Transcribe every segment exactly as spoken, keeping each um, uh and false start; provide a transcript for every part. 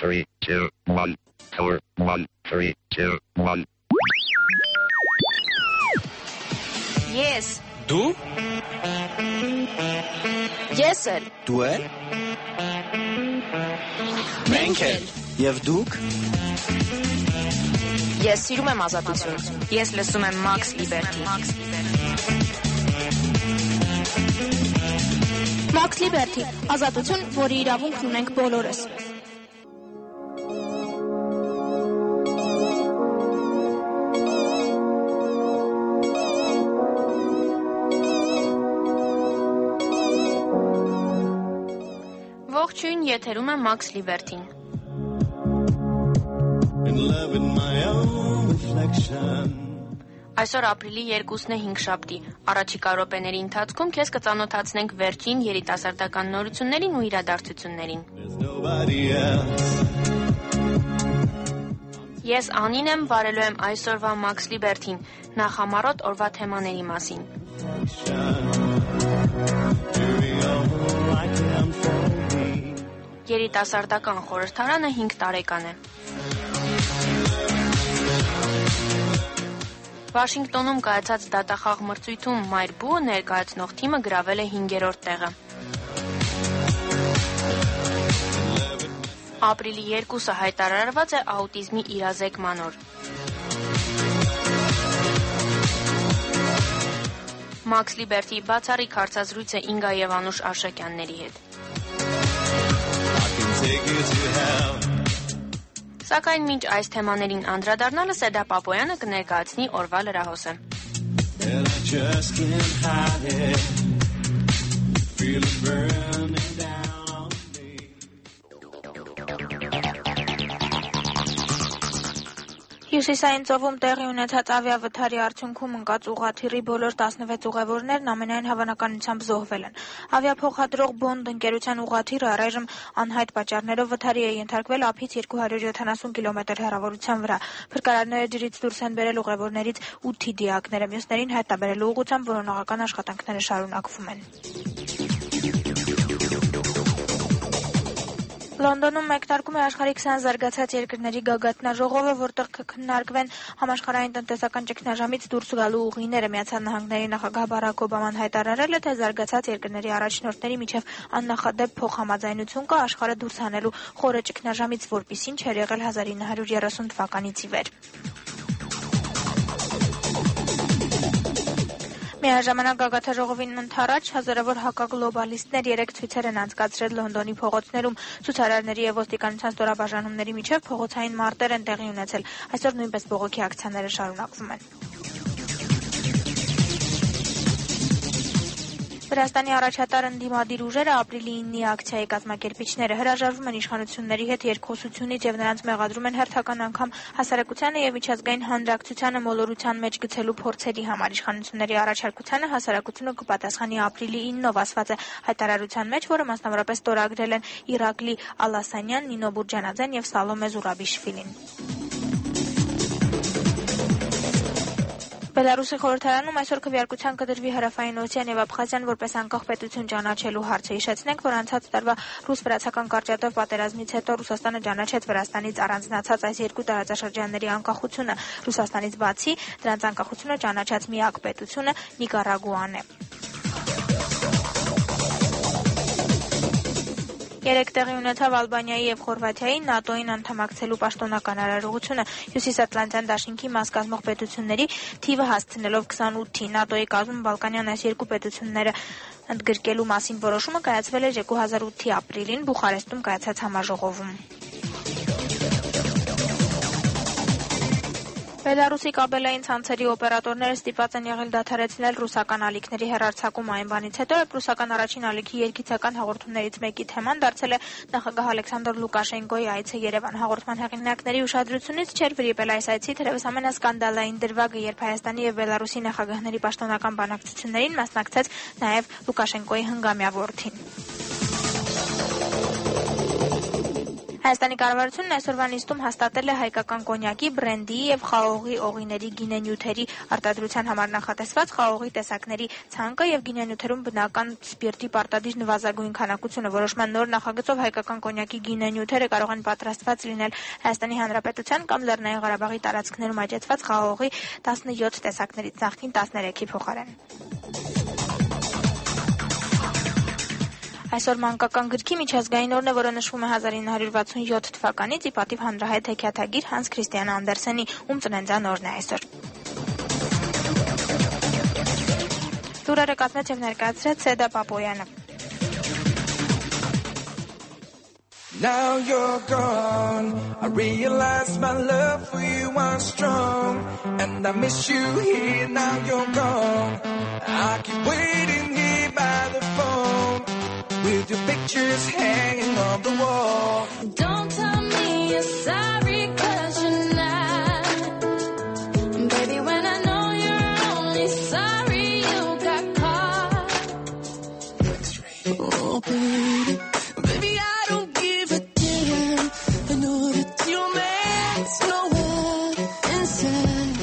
three, two, one, four, one, three, two, one. Yes. Դու? Ես էլ։ Դու էլ։ Մենք էլ։ Եվ դուք։ Ես սիրում եմ ազատություն։ Ես լսում եմ Max Liberty։ Max Liberty, ազատություն, որի իրավունքն ունենք բոլորս։ Ողջույն, եթերում է Max Liberty-ն։ Այսօր ապրիլի երկուսն է հինգշաբթի։ Առաջիկա րոպեների ընթացքում քեզ կծանոթացնենք վերջին երիտասարդական նորություններին ու իրադարձություններին։ Ես Անին եմ, վարելու եմ այսօրվա Max Liberty-ն, նախամարոտ օրվա թեմաների մասին։ Երիտասարդական խորհրդարանը հինգ տարեկան է։ Վաշինգտոնում կայացած դատախաղ մրցույթում Մայր Բուը ներկայացնող թիմը գրավել է հինգերորդ տեղը։ Ապրիլի երկուսը հայտարարված է աուտիզմի իրազեկման օր։ Max Liberty բացառիկ հարցազրույց է Ինգա եւ Անուշ Արշակյանների հետ։ Սակայն մինչ այս թեմաներին անդրադառնալը Սեդա Պապոյանը կներկայացնի օրվա լրահոսը։ Հյուսիսային ծովում տեղի ունեցած ավիավթարի արդյունքում ընկած ուղղաթիռի բոլոր տասնվեց ուղևորներն ամենայն հավանականությամբ զոհվել են։ Ավիափոխադրող Bond ընկերության ուղղաթիռը առայժմ անհայտ պատճառներով վթարի է ենթարկվել ափից երկու հարյուր յոթանասուն կիլոմետր հեռավորության վրա։ Փրկարարները ջրից դուրս են բերել ուղևորներից ութի դիակները, մյուսներին հայտնաբերելու ուղղությամբ որոնողական աշխատանքները շարունակվում են։ Լոնդոնում մեկնարկում է աշխարհի քսան զարգացած երկրների գագաթնաժողովը, որտեղ կքննարկվեն համաշխարհային տնտեսական ճգնաժամից դուրս գալու ուղիները։ Միացյալ Նահանգների նախագահ Բարաք Օբաման հայտարարել է, թե զարգացած երկրների առաջնորդների միջև աննախադեպ փոխհամաձայնություն կա աշխարհը դուրս հանելու խորը ճգնաժամից, որպիսին չէր եղել հազար ինը հարյուր երեսուն թվականից ի վեր։ Միաժամանակ գագաթնաժողովին ընդառաջ հազարավոր հակագլոբալիստներ երեք ցույցեր են անցկացրել Լոնդոնի փողոցներում։ Ցուցարարների եւ ոստիկանության ստորաբաժանումների միջև փողոցային մարտեր են տեղի ունեցել։ Այսօր նույնպես բողոքի ակցիաները շարունակվում են։ Վրաստանի առաջատար ընդդիմադիր ուժերը ապրիլի իննի ակցիայի կազմակերպիչները հրաժարվում են իշխանությունների հետ երկխոսությունից եւ նրանց մեղադրում են հերթական անգամ հասարակությանը եւ միջազգային հանրակցությանը մոլորության մեջ գցելու փորձերի համար։ Իշխանությունների առաջարկությանը հասարակությունը կպատասխանի ապրիլի իննով, ասված է հայտարարության մեջ, որը մասնավորապես ստորագրել են Իրակլի Ալասանյան, Նինո Բուրջանաձեն եւ Սալոմե Զուրաբիշվիլին։ Բելարուսի խորհրդարանում այսօր քվեարկության կդրվի Հարավային Օսիան եւ Աբխազիան որպես անկախ պետություն ճանաչելու հարցը։ Հիշեցնենք, որ անցած տարվա ռուս-վրացական կարճատև պատերազմից հետո Ռուսաստանը ճանաչեց Վրաստանից առանձնացած այս երկու տարածաշրջանների անկախությունը։ Ռուսաստանից բացի դրանց անկախությունը ճանաչած միակ պետությունը Նիկարագուան է։ Երեք տեղի ունեցավ Ալբանիայի եւ Խորվաթիայի ՆԱՏՕ-ին անդամակցելու պաշտոնական արարողությունը։ Հյուսիսատլանտյան դաշինքի մաս կազմող պետությունների թիվը հասցնելով քսանութի։ ՆԱՏՕ-ի կազմում Բալկանյան այս երկու պետությունները ընդգրկելու մասին որոշումը կայացվել էր երկու հազար ութի ապրիլին Բուխարեստում կայացած համաժողովում։ Բելարուսի կաբելային ցանցերի օպերատորները ստիպված են եղել դադարեցնել ռուսական ալիքների հեռարձակումը այն բանից հետո, երբ ռուսական առաջին ալիքի երգիծական հաղորդումներից մեկի թեման դարձել է նախագահ Ալեքսանդր Լուկաշենկոյի այցը Երևան։ Հաղորդման հեղինակների ուշադրությունից չէր վրիպել այս այցի թերևս ամենասկանդալային դրվագը, երբ Հայաստանի եւ Բելարուսի նախագահների պաշտոնական բանակցություններին մասնակցեց նաեւ Լուկաշենկոյի հնգամյա որդին։ Հայաստանի կառավարությունն այսօրվա նիստում հաստատել է հայկական կոնյակի, բրենդի եւ խաղողի օղիների գինենյութերի արտադրության համար նախատեսված խաղողի տեսակների ցանկը եւ գինենյութերում բնական սպիրտի պարտադիր նվազագույն քանակությունը։ Որոշման նոր նախագծով հայկական կոնյակի գինենյութերը կարող են պատրաստված լինել Հայաստանի Հանրապետության կամ Լեռնային Ղարաբաղի տարածքներում աճեցված խաղողի տասնյոթ տեսակներից նախկին տասներեքի փոխարեն։ Այսօր մանկական գրքի միջազգային օրն է, որը նշվում է հազար ինը հարյուր վաթսունյոթ թվականից ի պատիվ հանրահայտ հեքիաթագիր Հանս Քրիստիան Անդերսենի, ում ծննդյան օրն է այսօր։ Լուրերը կազմեց եւ ներկայացրեց Սեդա Պապոյանը։ Now you're gone, I realize my love for you was strong, and I miss you here, now you're gone. I keep waiting here by the phone, with your pictures hanging on the wall. Don't tell me you're sorry, 'cause you're not. Baby, when I know you're only sorry you got caught. Oh, baby, baby, I don't give a damn. I know that your man's nowhere inside.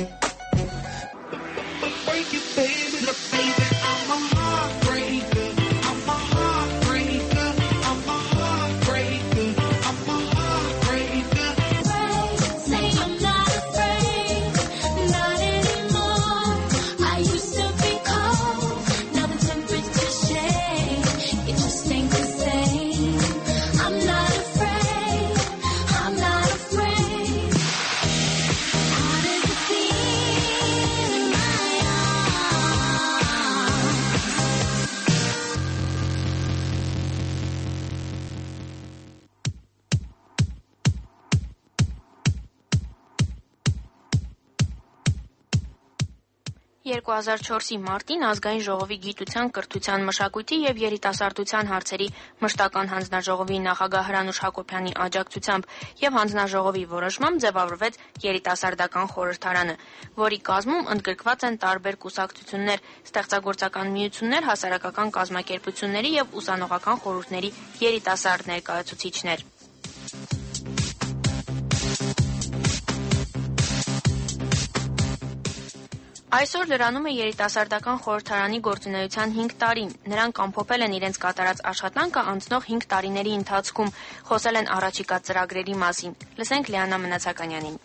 Break it, baby, look, baby, I'm a heartbreaker. I'm a heartbreaker. I'm a heartbreaker. I'm a heartbreaker. Say I'm not afraid, not anymore. I used to be cold, now the temperature's changed. It just ain't the same. I'm not afraid, I'm not afraid. How does it feel in my երկու հազար չորսի մարտին ազգային ժողովի գիտության, կրթության, մշակույթի եւ երիտասարդության հարցերի մշտական հանձնաժողովի նախագահ Հրանուշ Հակոբյանի աջակցությամբ եւ հանձնաժողովի որոշմամբ ձևավորվեց երիտասարդական խորհրդարանը, որի կազմում ընդգրկված են տարբեր կուսակցություններ, ստեղծագործական միություններ, հասարակական կազմակերպությունների եւ ուսանողական խորհուրդների երիտասարդ ներկայացուցիչներ։ Այսօր լրանում է երիտասարդական խորհրդարանի գործունեության հինգ տարին։ Նրանք ամփոփել են իրենց կատարած աշխատանքը անցնող հինգ տարիների ընթացքում, խոսել են առաջիկա ծրագրերի մասին։ Լսենք Լիանա Մնացականյանին։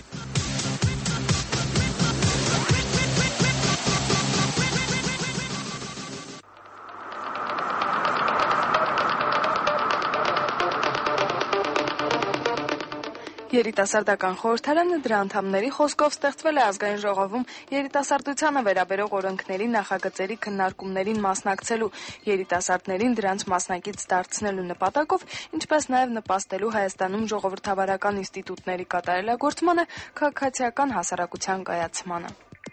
Երիտասարդական խորհրդարանը դրա անդամների խոսքով ստեղծվել է ազգային ժողովում երիտասարդությանը վերաբերող օրենքների նախագծերի քննարկումներին մասնակցելու, երիտասարդներին դրանց մասնակից դարձնելու նպատակով, ինչպես նաև նպաստելու Հայաստանում ժողովրդավարական ինստիտուտների կատարելագործմանը, քաղաքացիական հասարակության կայացմանը։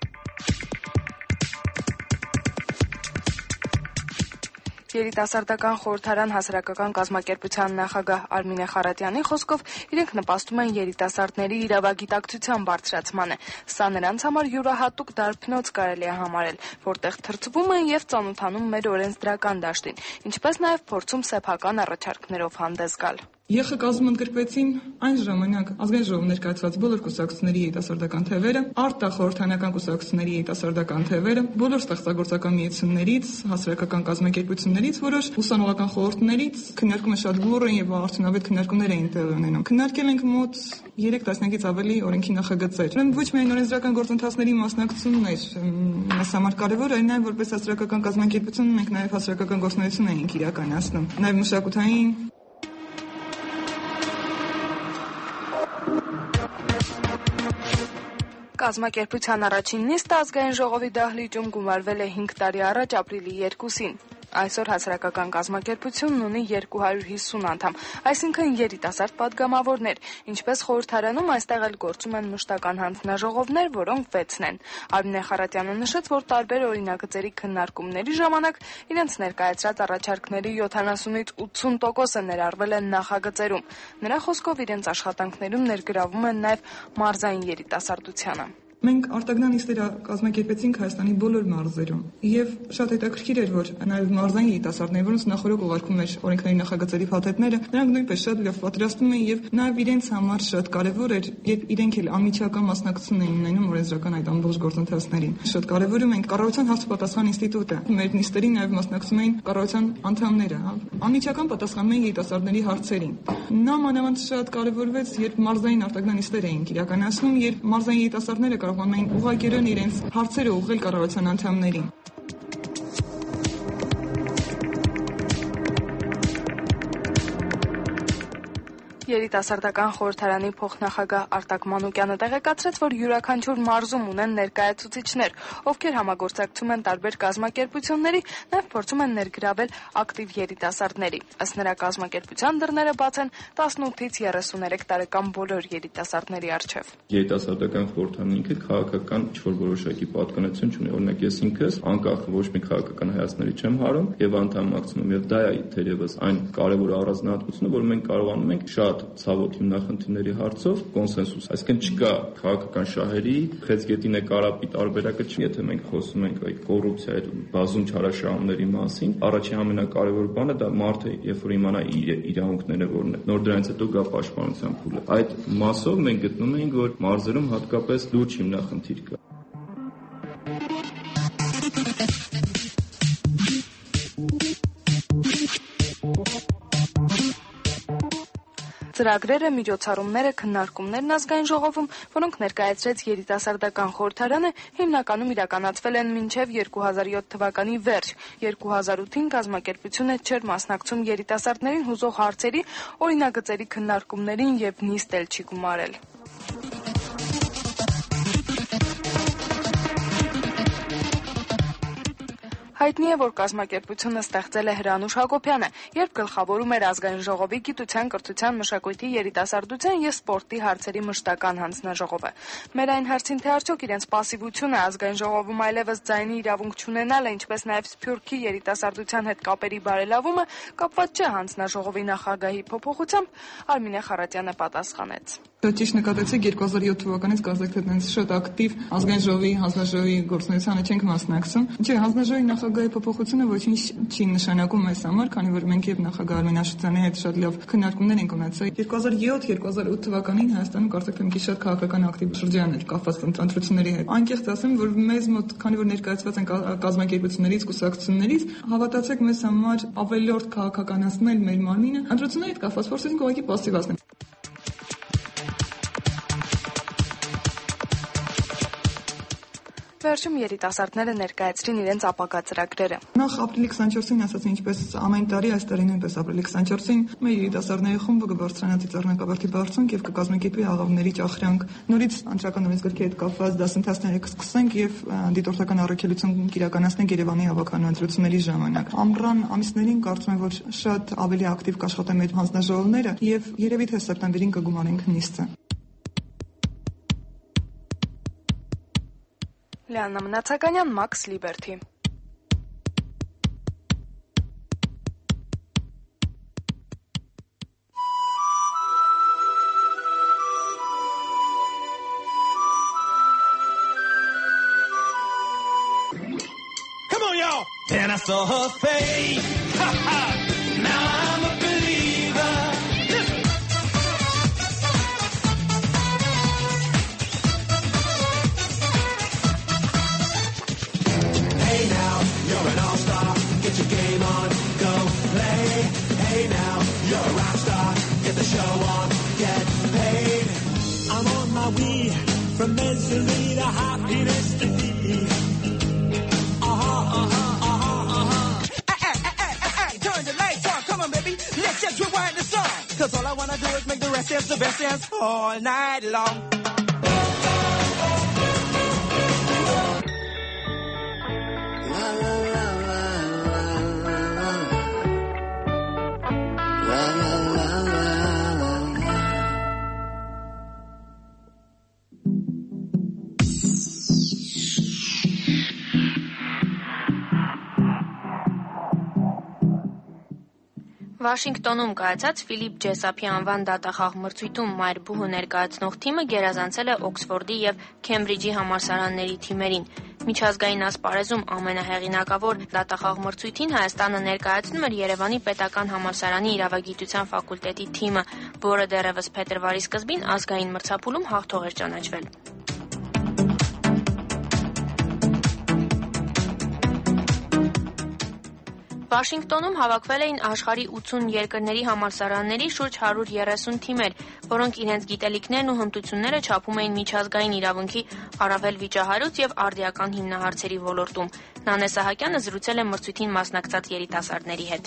Երիտասարդական խորհրդարան հասարակական կազմակերպության նախագահ Արմինե Խարատյանի խոսքով իրենք նպաստում են երիտասարդների իրավագիտակցության բարձրացմանը։ Սա նրանց համար յուրահատուկ դարբնոց կարելի է համարել, որտեղ թրծվում են եւ ծանոթանում մեր օրենսդրական դաշտին, ինչպես նաև փորձում սեփական առաջարկներով հանդես գալ։ ԵԽ կազմում ընդգրկվեցին այն ժամանակ ազգային ժողովում ներկայացված բոլոր կուսակցությունների երիտասարդական թևերը, արտախորհրդանական կուսակցությունների երիտասարդական թևերը, բոլոր ստեղծագործական միություններից, հասարակական կազմակերպություններից, որոշ ուսանողական խորհուրդներից քննարկումը շատ բուռն եւ արդյունավետ քննարկումներ էին տեղի ունենում։ Քննարկել ենք մոտ երեք տասնյակից ավելի օրենքի նախագծեր։ Ուրեմն ոչ միայն օրենսդրական գործընթացների մասնակցությունն էր մեզ համար կարևոր, այլ նաեւ որպես հասարակական կազմակերպություն մենք նաեւ հասարակական գործունեություն էինք իրականացնում։ Նաեւ մշակութային Կազմակերպության առաջին նիստը ազգային ժողովի դահլիճում գումարվել է հինգ տարի առաջ ապրիլի երկուսին։ Այսօր հասարակական կազմակերպությունն ունի երկու հարյուր հիսուն անդամ, այսինքն երիտասարդ падգամավորներ, ինչպես խորհրդարանում այստեղ էլ գործում են մշտական հանձնաժողովներ, որոնք վեցն են։ Արմինե Խարատյանը նշեց, որ տարբեր օրինագծերի քննարկումների ժամանակ իրենց ներկայացրած առաջարկների յոթանասունից ութսուն տոկոսը ներառվել են նախագծերում։ Նրա խոսքով իրենց աշխատանքներում ներգրավում են նաև մարզային երիտասարդությանը։ Մենք արտագնանիստեր կազմակերպեցինք Հայաստանի բոլոր մարզերում եւ շատ հետաքրքիր էր, որ նաեւ մարզային երիտասարդները, որոնց նախորդ ուղարկում էր օրենքների նախագծերի փաթեթները, նրանք նույնպես շատ լավ պատրաստում էին եւ նաեւ իրենց համար շատ կարեւոր էր, երբ իրենք էլ անմիջական մասնակցություն էին ունենում օրենսդրական այդ ամբողջ գործընթացներին։ Շատ կարեւորում ենք կառավարության հարցապատասխան ինստիտուտը։ Մեր նիստերին նաեւ մասնակցում էին կառավարության անդամները, անմիջական պատասխանում էին երիտասարդների հարցերին։ Նա մանավանդ շատ կարեւորվեց, երբ մարզային արտագնանիստեր էին իրականացնում, երբ մարզային երիտասարդները կարողանում էին ուղղակիորեն իրենց հարցերը ուղղել կառավարության անդամներին։ Երիտասարդական խորհրդարանի փոխնախագահ Արտակ Մանուկյանը տեղեկացրեց, որ յուրաքանչյուր մարզում ունեն ներկայացուցիչներ, ովքեր համագործակցում են տարբեր կազմակերպությունների, նաև փորձում են ներգրավել ակտիվ երիտասարդների։ Ըստ նրա, կազմակերպության դռները բաց են տասնութից երեսուներեք տարեկան բոլոր երիտասարդների առջև։ Երիտասարդական խորհրդարանը ինքը քաղաքական ինչ-որ որոշակի պատկանություն չունի։ Օրինակ ես ինքս անկախ ոչ մի քաղաքական հայացքների չեմ հարում եւ անդամակցում եւ դա է թերևս այն կարևոր առանձնահատկությունը, որ մենք կարողանում ենք շատ ցավոտ հիմնախնդիրների հարցով կոնսենսուս, այսինքն չկա քաղաքական շահերի խեցգետինե կարապի տարբերակը չի, եթե մենք խոսում ենք այդ կոռուպցիայի բազում չարաշահումների մասին, առաջին ամենակարևոր բանը դա մարդը, երբ որ իմանա իր իրավունքները որն է, նոր դրանից հետո գա պաշտպանության փուլը։ Այդ մասով մենք գտնում ենք, որ մարզերում հատկապես լուրջ հիմնախնդիր կա։ Ծրագրերը, միջոցառումները, քննարկումներն ազգային ժողովում, որոնք ներկայացրեց երիտասարդական խորհրդարանը, հիմնականում իրականացվել են մինչև երկու հազար յոթ թվականի վերջ։ երկու հազար ութին կազմակերպությունը չէր մասնակցում երիտասարդներին հուզող հարցերի, օրինագծերի քննարկումներին եւ նիստ էլ չի գումարել։ Հայտնի է, որ կազմակերպությունը ստեղծել է Հրանուշ Հակոբյանը, երբ գլխավորում էր ազգային ժողովի գիտության, կրթության, մշակույթի, երիտասարդության եւ սպորտի հարցերի մշտական հանձնաժողովը։ Մեր այն հարցին, թե արդյոք իրենց պասիվությունը ազգային ժողովում այլևս ձայնի իրավունք չունենալը, ինչպես նաեւ Սփյուռքի երիտասարդության հետ կապերի բարելավումը կապված չէ հանձնաժողովի նախագահի փոփոխությամբ, Արմինե Խարատյանը պատասխանեց։ Շատ ճիշտ նկատեցիք, երկու հազար յոթ թվականից կազմակերպությունից շատ ակտիվ ազգային ժողովի, հանձնաժողովի գործունեությանը չենք մասնակցում։ Չէ, հանձնաժողովի նախագահի փոփոխությունը ոչինչ չի նշանակում այս համար, քանի որ մենք եւ նախագահ Արմեն Աշոտյանի հետ շատ լավ քննարկումներ ենք ունեցել։ երկու հազար յոթ երկու հազար ութ թվականին Հայաստանում կարծեք թե մի քիչ շատ քաղաքական ակտիվ շրջան էր կապված ընտրությունների հետ։ Անկեղծ ասեմ, որ մեզ մոտ, քանի որ ներկայացված են կազմակերպություններից, կուսակցություններից, հավատացեք, մեզ համար ավելորդ քաղաքականացնել մեր մարմինը ընտրությունների հետ կապված փորձեցինք ուղղակի պասիվացնել։ Վերջում երիտասարդները ներկայացրին իրենց ապագա ծրագրերը։ Նախ ապրիլի քսանչորսին ասացին, ինչպես ամեն տարի, այս տարի նույնպես ապրիլի քսանչորսին մեր երիտասարդների խումբը կբարձրանա ծիծեռնակաբարդի բարձունք եւ կկազմակերպի աղավների ճախրանք։ Նորից անձրական օրենսգրքի հետ կապված դասընթացները կսկսենք եւ դիտորդական առաքելություն կիրականացնենք Երևանի հավաքանու ընտրությունների ժամանակ։ Ամռան ամիսներին կարծում եմ, որ շատ ավելի ակտիվ կաշխատեն մեր հանձնաժողովները եւ երևի թե սեպտեմբերին կգումարենք նիստը։ Լիաննա Մնացականյան, Մաքս Լիբերթի։ Come on, y'all. Then I saw her face. Ha ha. Now I'm a believer. Listen. Hey now, you're an all-star. Get your game on, go play. Hey now, you're a rock star. Get the show on, get paid. I'm on my way from misery to happiness to be. Just rewind the song, cause all I wanna do is make the rest dance the best dance all night long. La la la la la la la la la la. Վաշինգտոնում կայացած Ֆիլիպ Ջեսափի անվան դատախաղ մրցույթում մայր բուհը ներկայացնող թիմը գերազանցել է Օքսֆորդի և Քեմբրիջի համալսարանների թիմերին։ Միջազգային ասպարեզում ամենահեղինակավոր դատախաղ մրցույթին Հայաստանը ներկայացնում էր Երևանի պետական համալսարանի իրավագիտության ֆակուլտետի թիմը, որը դեռևս փետրվարի սկզբին ազգային մրցափուլում հաղթող էր ճանաչվել։ Վաշինգտոնում հավաքվել էին աշխարհի ութուն երկրների համալսարանների շուրջ հարյուր երեսուն թիմեր, որոնք իրենց գիտելիքներն ու հմտությունները չափում էին միջազգային իրավունքի առավել վիճահարույց և արդիական հիմնահարցերի ոլորտում։ Նանե Սահակյանը զրուցել է մրցույթին մասնակցած երիտասարդների հետ։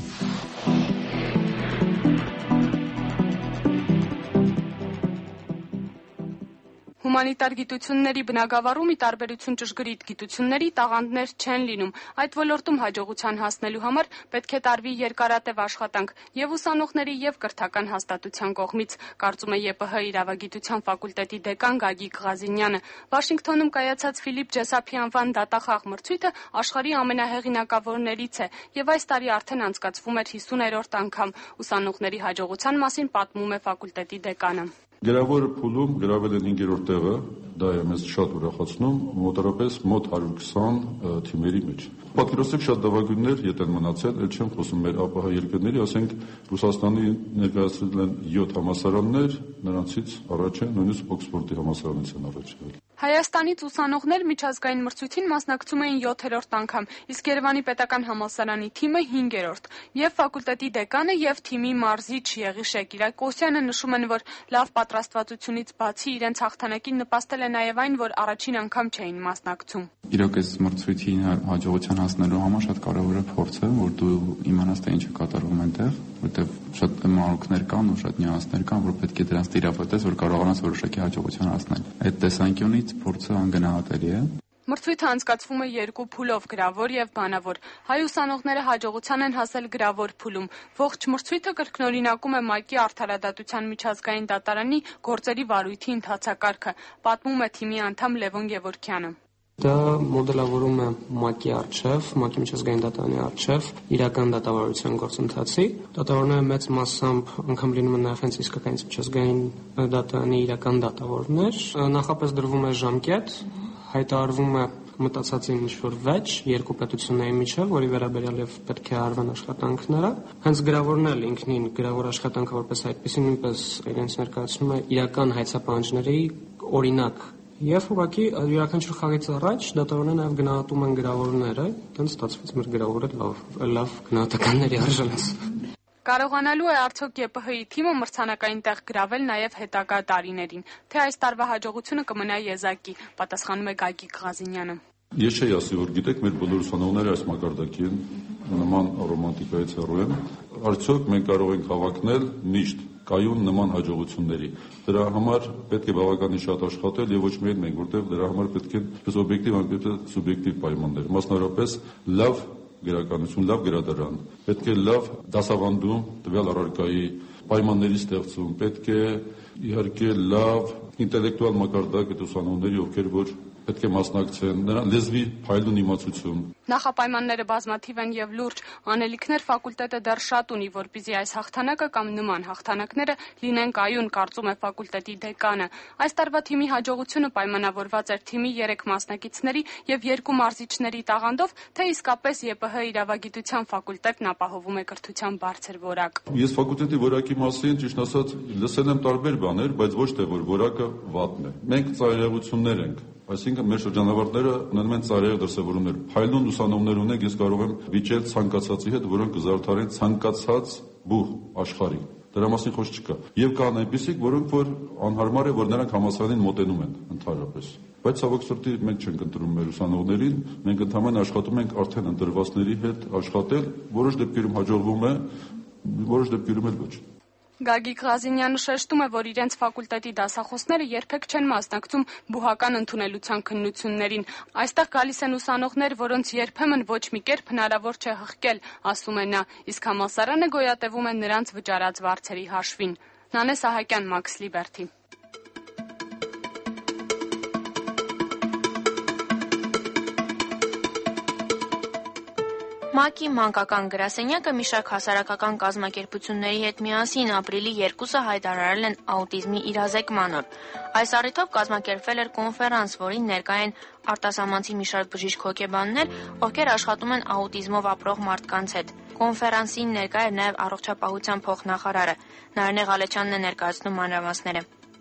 Հումանիտար գիտությունների բնագավառում ի տարբերություն ճշգրիտ գիտությունների տաղանդներ չեն լինում։ Այդ ոլորտում հաջողության հասնելու համար պետք է տարվի երկարատև աշխատանք և ուսանողների և կրթական հաստատության կողմից, կարծում է ԵՊՀ իրավագիտության ֆակուլտետի դեկան Գագիկ Ղազինյանը։ Վաշինգտոնում կայացած Ֆիլիպ Ջեսափի անվան դատախաղ մրցույթը աշխարհի ամենահեղինակավորներից է և այս տարի արդեն անցկացվում էր հիսուներորդ անգամ։ Ուսանողների հաջողության մասին պատմում է ֆակուլտետի դեկանը։ Գրավոր փուլում գրավել են հինգերորդ տեղը, դա է մեզ շատ ուրախացնում, մոտավորապես մոտ հարյուր քսան թիմերի մեջ։ Պատկերացրեք շատ դավագույններ ետ են մնացել, էլ չեմ խոսում մեր ԱՊՀ երկրների, ասենք Ռուսաստանի ներկայացրել են յոթ համալսարաններ, նրանցից առաջ են, նույնիսկ Օքսֆորդի համալսարանից են առաջ եղել։ Հայաստանից ուսանողներ միջազգային մրցույթին մասնակցում էին յոթերորդ անգամ, իսկ Երևանի պետական համալսարանի թիմը հինգերորդ։ Եվ ֆակուլտետի դեկանը և թիմի մարզիչ Եղիշեկ Իրակոսյանը նշում են, որ լավ պատրաստվածությունից բացի իրենց հաղթանակին նպաստել է նաև այն, որ առաջին անգամ չէին մասնակցում։ Իրոք այս մրցույթին հաջողության հասնելու համար շատ կարևոր է փորձը, որ դու իմանաս թե ինչ է կատարվում այնտեղ, որտեղ շատ մանրուքներ կան ու շատ նյուանսներ կան, որ պետք է դրանց տիրապետես, որ կարողանաս որոշակի հաջողության հասնել։ Այդ տեսանկյունից փորձը անգնահատելի է։ Մրցույթը անցկացվում է երկու փուլով՝ գրավոր և բանավոր։ Հայ ուսանողները հաջողության են հասել գրավոր փուլում։ Ողջ մրցույթը կրկնօրինակում է ՄԱԿ-ի Արդարադատության միջազգային դատարանի գործերի վարույթի ընթացակարգը, պատմում է թիմի անդամ Լևոն Գևորգյանը։ Դա մոդելավորում է ՄԱԿ-ի առջև, ՄԱԿ-ի միջազգային դատարանի առջև իրական դատավարության գործընթացի։ Դատավորները մեծ մասամբ անգամ լինում են նաև հենց իսկական միջազգային դատարանի իրական դատավորներ։ Նախապես դրվում է ժամկետ, հայտարարվում է մտածածին ինչ-որ վեճ երկու պետությունների միջև, որի վերաբերյալ և պետք է արվեն աշխատանքները։ Հենց գրավորն էլ ինքնին գրավոր աշխատանքը որպես այդպեսի նույնպես իրենց ներկայացնում է իրական հայցապահանջների օրինակ։ Եվ ուղղակի յուրաքանչյուր խաղից առաջ դատավորները նաև գնահատում են գրավորները, այդտենց ստացվեց մեր գրավորը լավ, լավ գնահատականների արժանացավ։ Կարողանալու է արդյոք ԵՊՀ-ի թիմը մրցանակային տեղ գրավել նաև հետագա տարիներին, թե այս տարվա հաջողությունը կմնա եզակի, պատասխանում է Գագիկ Ղազինյանը։ Ես չէի ասի, որ գիտեք, մեր բոլոր ուսանողները այս մակարդակի են, նման ռոմանտիկայից հեռու են։ Արդյոք մենք կարող ենք հավակնել միշտ կայուն նման հաջողությունների։ Դրա համար պետք է բավականին շատ աշխատել եւ ոչ միայն մենք, որտեղ դրա համար պետք է պես օբյեկտիվ, այնպես սուբյեկտիվ պայմաններ։ Մասնավորապես լավ գրականություն, լավ գրադարան, պետք է լավ դասավանդում տվյալ առարկայի պայմանների ստեղծում, պետք է իհարկե լավ ինտելեկտուալ մակարդակ այդ ուսանողների, ովքեր որ պետք է մասնակցեն, նրան լեզվի փայլուն իմացություն։ Նախապայմանները բազմաթիվ են եւ լուրջ, անելիքներ ֆակուլտետը դեռ շատ ունի, որպեսզի այս հաղթանակը կամ նման հաղթանակները լինեն կայուն, կարծում է ֆակուլտետի դեկանը։ Այս տարվա թիմի հաջողությունը պայմանավորված էր թիմի երեք մասնակիցների եւ երկու մարզիչների տաղանդով, թե իսկապես ԵՊՀ իրավագիտության ֆակուլտետն ապահովում է կրթության բարձր որակ։ Ես ֆակուլտետի որակի մասին ճիշտ ասած լսել եմ տարբեր բաներ, բայց ոչ թե որ որակը վատն է։ Մենք ծայրեղություններ ենք, այսինքն մեր շրջանավարտները ունենում են ծայրահեղ դրսևորումներ։ Փայլուն ուսանողներ ունենք, ես կարող եմ վիճել ցանկացածի հետ, որոնք կզարդարեն ցանկացած բուհ աշխարհի։ Դրա մասին խոսք չկա։ Եվ կան այնպիսիք, որոնք որ անհարմար է, որ նրանք համալսարանին մոտենում են ընդհանրապես։ Բայց ցավոք սրտի մենք չենք ընտրում մեր ուսանողներին, մենք ընդհանրապես աշխատում ենք արդեն ընտրվածների հետ աշխատել, որոշ դեպքերում հաջողվում է, որոշ դեպքերում էլ ոչ։ Գագիկ Ղազինյանը շեշտում է, որ իրենց ֆակուլտետի դասախոսները երբեք չեն մասնակցում բուհական ընդունելության քննություններին։ Այստեղ գալիս են ուսանողներ, որոնց երբեմն ոչ մի կերպ հնարավոր չէ հղկել, ասում է նա, իսկ համալսարանը գոյատևում է նրանց վճարած վարձերի հաշվին։ Նանե Սահակյան, Մաքս Լիբերթի։ ՄԱԿ-ի մանկական գրասենյակը մի շարք հասարակական կազմակերպությունների հետ միասին ապրիլի երկուսը հայտարարել են աուտիզմի իրազեկման օր։ Այս առիթով կազմակերպվել էր կոնֆերանս, որին ներկա են արտասահմանցի մի շարք բժիշկ հոգեբաններ, ովքեր աշխատում են աուտիզմով ապրող մարդկանց հետ։ Կոնֆերանսին ներկա էր նաև առողջապահության փոխնախարարը։ Նարինե Ղալեչյանն է ներկայացնում մանրամասները։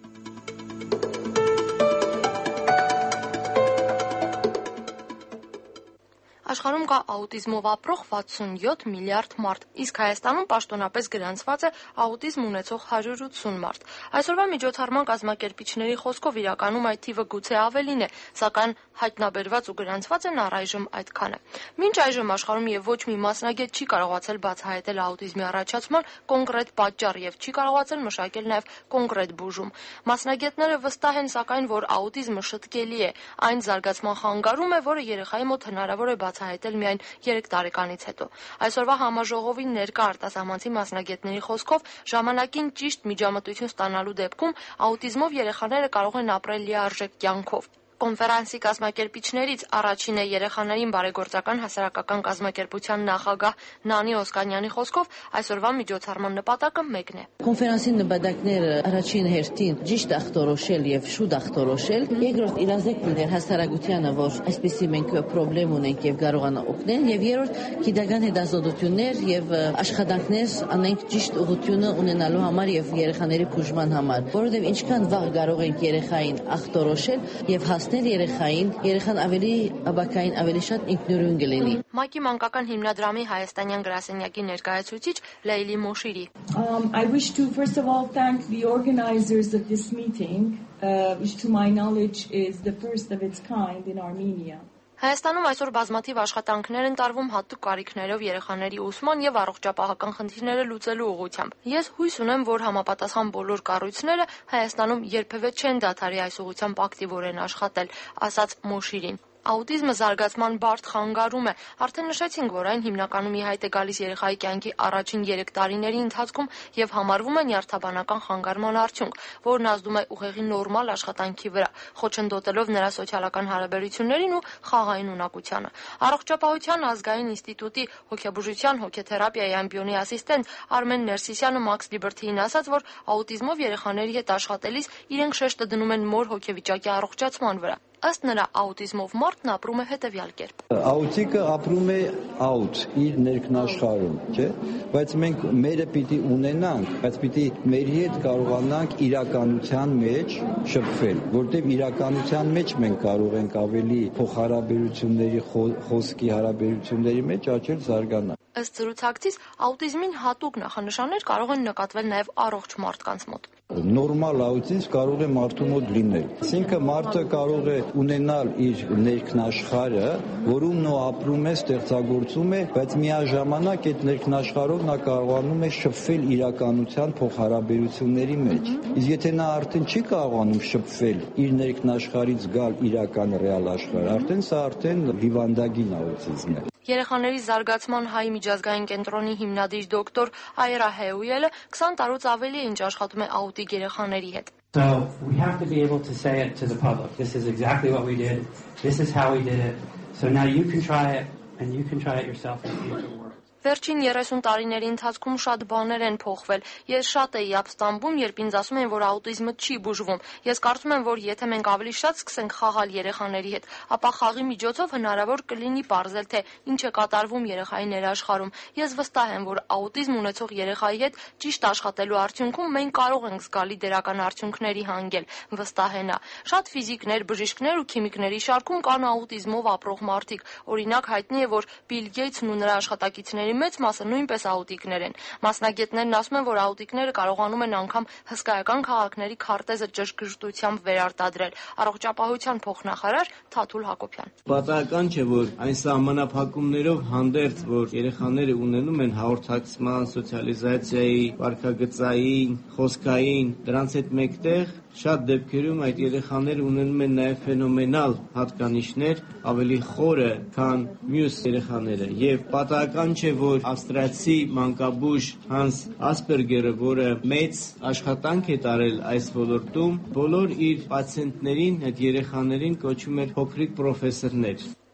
Աշխարհում կա աուտիզմով ապրող վաթսունյոթ միլիարդ մարդ, իսկ Հայաստանում պաշտոնապես գրանցված է աուտիզմ ունեցող հարյուր ութսուն մարդ։ Այսօրվա միջոցառման կազմակերպիչների խոսքով իրականում այդ թիվը գուցե ավելին է, սակայն հայտնաբերված ու գրանցված են առայժմ այդքանը։ Մինչ այժմ աշխարհում եւ ոչ մի մասնագետ չի կարողացել բացահայտել աուտիզմի առաջացման կոնկրետ պատճառ եւ չի կարողացել մշակել նաեւ կոնկրետ բուժում։ Մասնագետները վստահ են, սակայն, որ աուտիզմը շտկելի է, այն զարգացման խանգարում է, որը երեխայի մոտ հնարավոր է բացահայտել միայն երեք տարեկանից հետո։ Այսօրվա համաժողովին ներկա արտասահմանցի մասնագետների խոսքով ժամանակին ճիշտ միջամտություն ստանալու դեպքում աուտիզմով երեխաները կարող են ապրել լիարժեք կյանքով։ Կոնֆերանսի կազմակերպիչներից առաջինը երեխաներին բարեգործական հասարակական կազմակերպության նախագահ Նանի Օսկանյանի խոսքով այսօրվա միջոցառման նպատակը մեկն է։ Կոնֆերանսի նպատակները առաջին հերթին ճիշտ ախտորոշել եւ շուտ ախտորոշել, երկրորդ իրազեկ լինել հասարակությանը, որ այսպիսի մենք խնդրեմ ունենք եւ կարողանա օգնել, եւ երրորդ գիտական հետազոտություններ եւ աշխատանքներ անենք ճիշտ ուղղությունը ունենալու համար եւ երեխաների բուժման համար, որովհետեւ ինչքան վաղ կարող ենք երեխային ախտորոշել եւ երեխային, երեխան ավելի աբակային, ավելի շատ ինքնուրույն կլինի։ ՄԱԿ-ի մանկական հիմնադրամի հայաստանյան գրասենյակի ներկայացուցիչ Լեյլի Մոշիրի. Um, I wish to first of all thank the organizers of this meeting, uh, which to my knowledge is the first of its kind in Armenia. Հայաստանում այսօր բազմաթիվ աշխատանքներ են տարվում հատուկ կարիքներով երեխաների ուսման եւ առողջապահական խնդիրները լուծելու ուղղությամբ։ Ես հույս ունեմ, որ համապատասխան բոլոր կառույցները Հայաստանում երբևէ չեն դադարի այս ուղղությամբ ակտիվորեն աշխատել, ասաց Մոշիրին։ Աուտիզմը զարգացման բարդ խանգարում է։ Արդեն նշեցինք, որ այն հիմնականում ի հայտ է գալիս երեխայի կյանքի առաջին երեք տարիների ընթացքում եւ համարվում է նյարդաբանական խանգարման արդյունք, որն ազդում է ուղեղի նորմալ աշխատանքի վրա, խոչընդոտելով նրա սոցիալական հարաբերություններին ու խաղային ունակությանը։ Առողջապահության ազգային ինստիտուտի հոգեբուժության հոգեթերապիայի ամբիոնի ասիստենտ Արմեն Ներսիսյանը Max Liberty-ին ասաց, որ աուտիզմով երեխաների հետ աշխատելիս իրենք շեշտը դնում են մոր հոգեվիճակի առողջացման վրա։ Ըստ նրա աուտիզմով մարդն ապրում է հետևյալ կերպ. Աուտիկը ապրում է աուտ իր ներքնաշխարհում, չէ՞, բայց մենք մերը պիտի ունենանք, բայց պիտի մերի հետ կարողանանք իրականության մեջ շփվել, որտեղ իրականության մեջ մենք կարող ենք ավելի փոխհարաբերությունների, խոսքի հարաբերությունների մեջ աճել, զարգանալ։ Ըստ զրուցակցից աուտիզմին հատուկ նախանշաններ կարող են նկատվել նաև առողջ մարդկանց մոտ։ Նորմալ աուտիզմ կարող է մարդու մոտ լինել։ Այսինքն մարդը կարող է ունենալ իր ներքնաշխարհը, որում նա ապրում է, ստեղծագործում է, բայց միաժամանակ այդ ներքնաշխարհով նա կարողանում է շփվել իրականության փոխհարաբերությունների մեջ։ Իսկ եթե նա արդեն չի կարողանում շփվել իր ներքնաշխարհից գալ իրական ռեալ աշխարհ, արդեն սա արդեն հիվանդագին աուտիզմ է։ Երեխաների զարգացման հայ միջազգային կենտրոնի հիմնադիր դոկտոր Այրա Հեուելը քսան տարուց ավելի է ինչ աշխատում է աուտիկ երեխաների հետ։ So we have to be able to say it to the public. This is exactly what we did. This is how we did it. So now you can try it and you can try it yourself in the future. Վերջին երեսուն տարիների ընթացքում շատ բաներ են փոխվել։ Ես շատ էի ապստամբում, երբ ինձ ասում են, որ աուտիզմը չի բուժվում։ Ես կարծում եմ, որ եթե մենք ավելի շատ սկսենք խաղալ երեխաների հետ, ապա խաղի միջոցով հնարավոր կլինի պարզել, թե ինչ է կատարվում երեխայի ներաշխարհում։ Ես վստահ եմ, որ աուտիզմ ունեցող երեխայի հետ ճիշտ աշխատելու արդյունքում մենք կարող ենք զգալի դերական արդյունքների հանգել, վստահ է նա։ Շատ ֆիզիկներ, բժիշկներ ու քիմիկների շարքում կան աուտիզմով ապրող մարդիկ։ Օրինակ հայտնի է, որ Բիլ Գեյթսն ու նրա աշխատակիցների մեծ մասը նույնպես աուտիկներ են։ Մասնագետներն ասում են, որ աուտիկները կարողանում են անգամ հսկայական քաղաքների քարտեզը ճշգրտությամբ վերարտադրել։ Առողջապահության փոխնախարար Թաթուլ Հակոբյան։ Պատահական չէ, որ այն սահմանափակումներով հանդերձ, որ երեխաները ունենում են հաղորդակցման, սոցիալիզացիայի, վարքագծային, խոսքային, դրանց հետ մեկտեղ շատ դեպքերում այդ երեխաները ունենում են նաև ֆենոմենալ հատկանիշներ, ավելի խորը, քան մյուս երեխաները։ Եվ պատահական չէ, որ ավստրիացի մանկաբույժ Հանս Ասպերգերը, որը մեծ աշխատանք է տարել այս ոլորտում, բոլոր իր պացիենտներին, այդ երեխաներին կոչում էր փոքրիկ պրոֆեսորներ։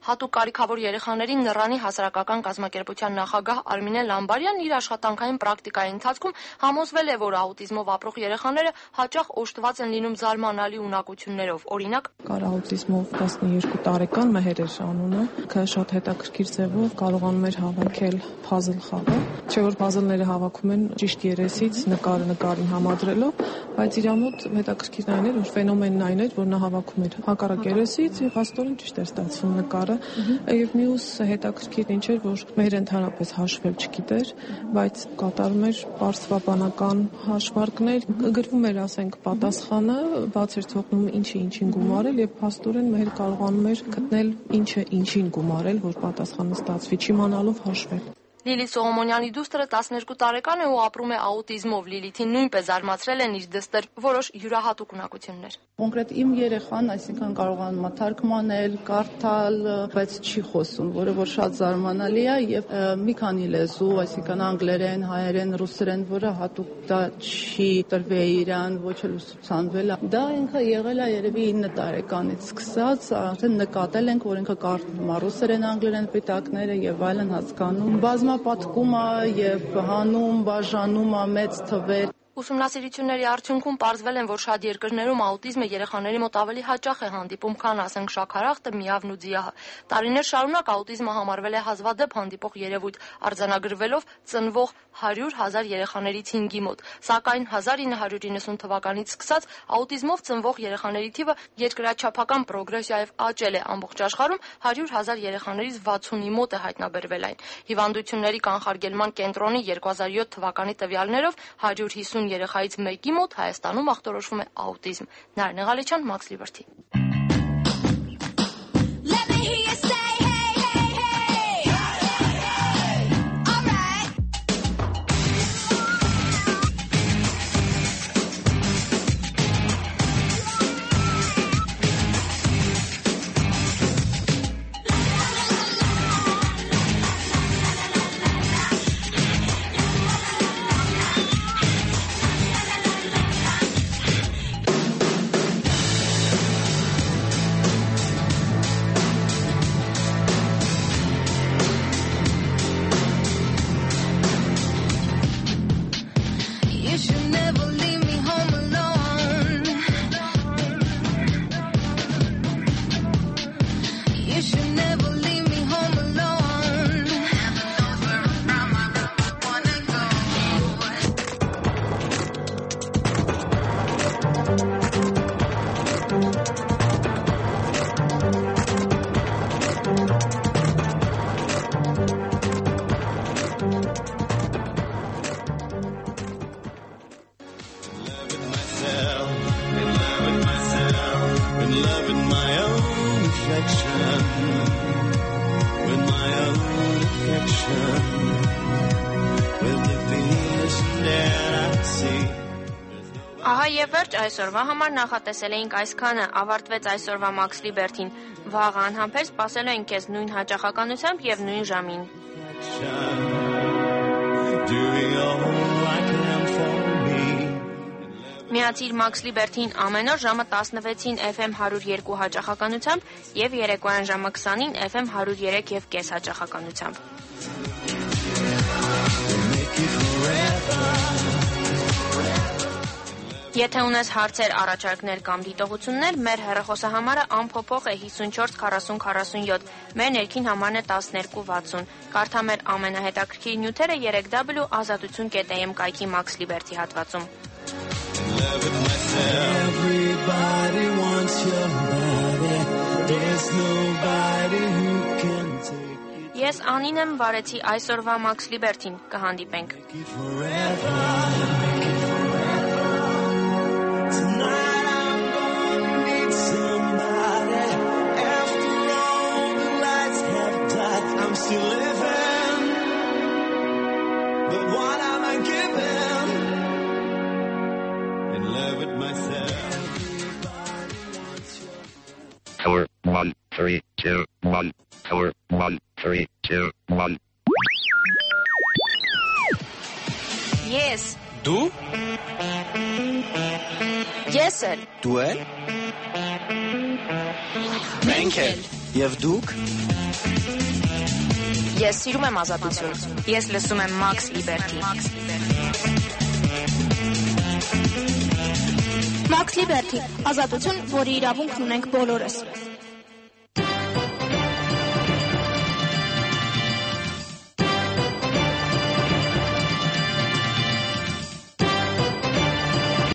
Հատուկ կարիքավոր երեխաներին Նռանի հասարակական կազմակերպության նախագահ Արմինե Լամբարյանն իր աշխատանքային պրակտիկայի ընթացքում համոզվել է, որ աուտիզմով ապրող երեխաները հաճախ օժտված են լինում զարմանալի ունակություններով, օրինակ կար աուտիզմով տասնյոթ տարեկան Մեհեր էր անունը, ինքը շատ հետաքրքիր ձևով կարողանում էր հավաքել փազլ խաղը, չէ որ փազլները հավաքում են ճիշտ երեսից նկարը նկարին համադրելով, բայց իր մոտ հետաքրքիրն այն էր, որ ֆենոմենն այն էր, որ նա հավաքում էր հակառակ երեսից եւ հաստորեն ճիշտ էր ստացվում նկարը, եւ մյուս հետաքրքիրն ինչ էր, որ Մեհերը ընդհանրապես հաշվել չգիտեր, բայց կատարում էր պարսվաբանական հաշվարկներ, գրվում էր, ասենք, պատասխանը, բաց էր թողնում ինչը ինչին գումարել եւ հաստորեն Մեհեր կարողանում էր գտնել ինչը ինչին գումարել, որ պատասխանը ստացվի, չիմանալով հաշվել։ Լիլիթ Սողոմոնյանի դուստրը տասներկու տարեկան է ու ապրում է աուտիզմով։ Լիլիթին նույնպես զարմացրել են իր դստեր որոշ յուրահատուկ ունակություններ։ Կոնկրետ իմ երեխան, այսինքն կարողանում է թարգմանել, կարդալ, բայց չի խոսում, որը որ շատ զարմանալի է եւ մի քանի լեզու, այսինքն անգլերեն, հայերեն, ռուսերեն, որը հատուկ դա չի տրվել իրան, ոչ էլ ուսուցանվել է։ Դա ինքը եղել է երևի ինը տարեկանից սկսած, արդեն նկատել ենք, որ ինքը կարդում է ռուսերեն, անգլերեն պիտակները եւ այլն հասկանում։ Բազմապատկում է եւ հանում, բաժանում է մեծ թվեր։ Ուսումնասիրությունների արդյունքում պարզվել են, որ շատ երկրներում աուտիզմը երեխաների մոտ ավելի հաճախ է հանդիպում, քան ասենք շաքարախտը, միավն ու ձիահը։ Տարիներ շարունակ աուտիզմը համարվել է հազվադեպ հանդիպող երևույթ, արձանագրվելով ծնվող հարյուր հազար երեխաներից հինգի մոտ։ Սակայն հազար ինը հարյուր իննսուն թվականից սկսած աուտիզմով ծնվող երեխաների թիվը երկրաչափական պրոգրեսիայով աճել է ամբողջ աշխարհում, հարյուր հազար երեխաներից վաթսունի մոտ է հայտնաբերվել այն։ Հիվանդությունների կանխարգելման կենտրոնի երկու հազար յոթ թվականի տվյալներով հարյուր հիսուն երեխայից մեկի մոտ Հայաստանում ախտորոշվում է աուտիզմ։ Նարինե Ղալեչյան, Մաքս Լիբերթի։ Ահա եւ վերջ այսօրվա համար նախատեսել էինք այսքանը, ավարտվեց այսօրվա Մաքս Լիբերթին։ Վաղը անհամբեր սպասել ենք քեզ նույն հաճախականությամբ եւ նույն ժամին։ Միացիր Մաքս Լիբերթին ամեն օր ժամը տասնվեցին Էֆ Էմ հարյուր երկու հաճախականությամբ եւ երեկոյան ժամը քսանին Էֆ Էմ հարյուր երեք եւ կես հաճախականությամբ։ Եթե ունես հարցեր, առաջարկներ կամ դիտողություններ, մեր հեռախոսահամարը անփոփոխ է հիսունչորս քառասուն քառասունյոթ, մեր ներքին համարն է տասներկու վաթսուն։ Կարդա մեր ամենահետաքրքիր նյութերը երեք դաբլյու ազատություն կետ էյ էմ կայքի Մաքս Լիբերթի հատվածում։ Ես Անին եմ, վարեցի այսօրվա Մաքս Լիբերթին, կհանդիպենք։ Tonight I'm gonna need somebody. After all the lights have died, I'm still living. But what am I giving? In love with myself. Four, one, three, two, one. Four, one, three, two, one. Yes. Դու? Ես էլ։ Դու էլ? Մենք էլ եւ դուք Ես սիրում եմ ազատություն։ Ես լսում եմ Max Liberty։ Max Liberty, ազատություն, որի իրավունքն ունենք բոլորս։